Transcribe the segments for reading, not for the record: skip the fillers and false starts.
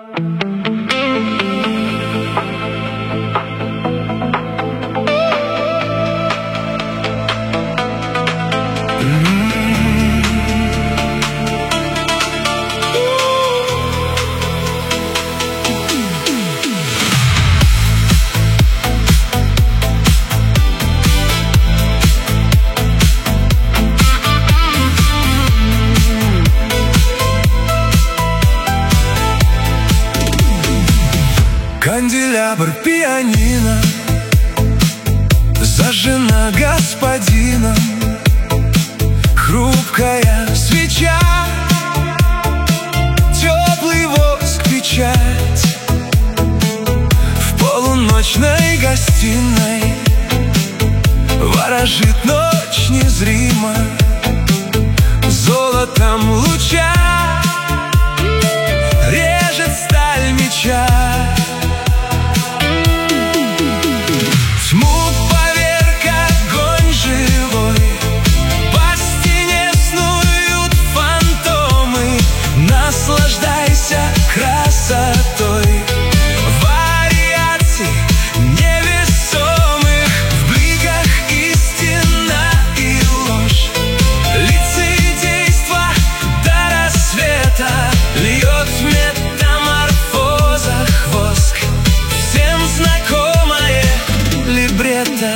Канделябр, пианино зажжена господином. Хрупкая свеча, теплый воск, печать. В полуночной гостиной ворожит ночь незримо золотом луча, режет сталь меча. Наслаждайся красотой вариаций невесомых, в бликах истина и ложь, лицедейство до рассвета льет в метаморфозах воск. Всем знакомое либретто.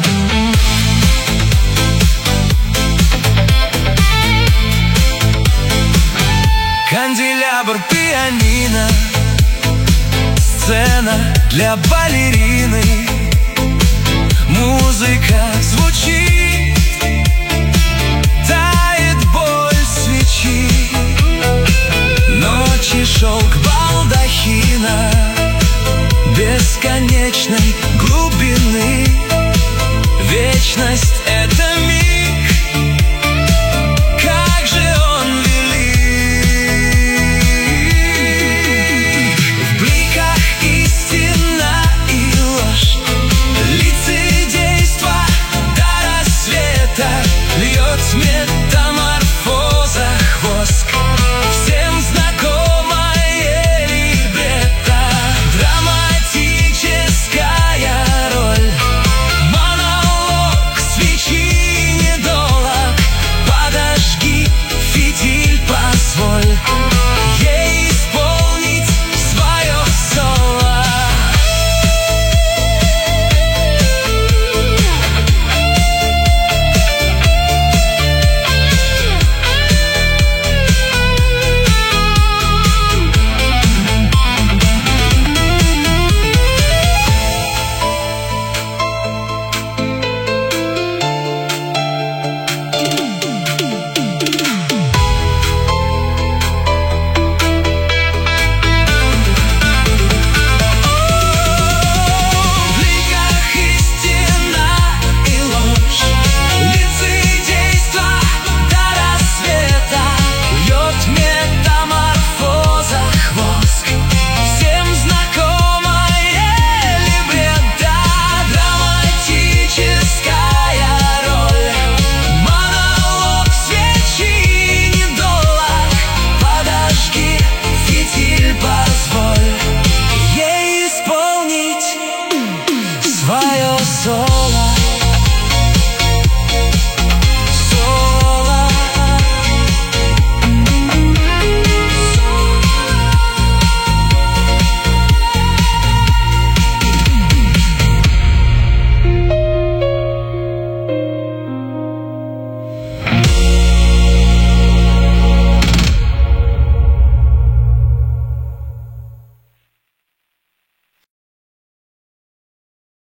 Канделябр, пианино, сцена для балерины. Музыка звучит